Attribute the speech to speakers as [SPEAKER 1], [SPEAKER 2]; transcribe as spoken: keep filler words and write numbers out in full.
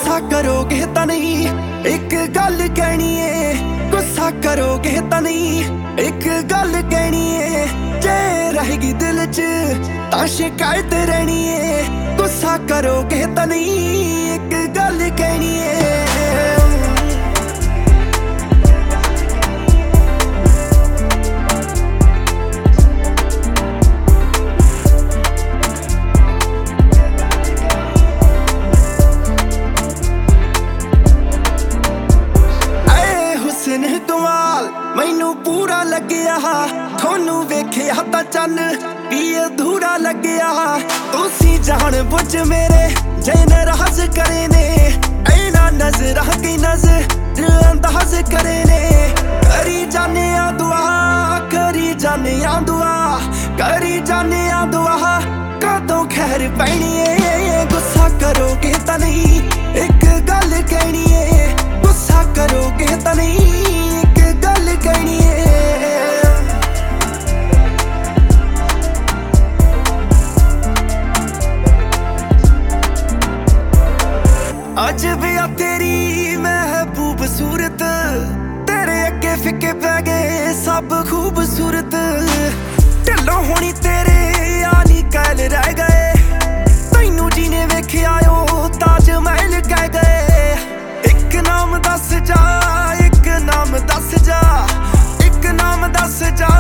[SPEAKER 1] गुस्सा करोगे तां नहीं एक गल कहनी है, गुस्सा करोगे तां नहीं एक गल कहनी है। जे रहेगी दिल च तां शिकायत रहनी है, गुस्सा करोगे तां नहीं एक गल कहनी है। कमाल मैनू पूरा लग्या, थोनू वेखिया तां चन्न भी अधूरा लग्या। तुसी जान बुझ मेरे जे नाराज करे ने, ऐना नजर की नजर अंदाज करे ने। करी जाने आ दुआ, करी जाने आ दुआ, करी जाने आ दुआ, कदों खैर पैनी है। गुस्सा करोगे तां नहीं एक गल कहनी है, गुस्सा करोगे तां नहीं कहनी है। अज भी आ तेरी महबूब सूरत, तेरे अगे फिके पै गए सब खूबसूरत। ढिलों होनी तेरे यानी कैल रह गए, तैनू जीने वेखिया ओ ताज महल कह गए। एक नाम दस जा, एक नाम दस जा, एक नाम दस जा,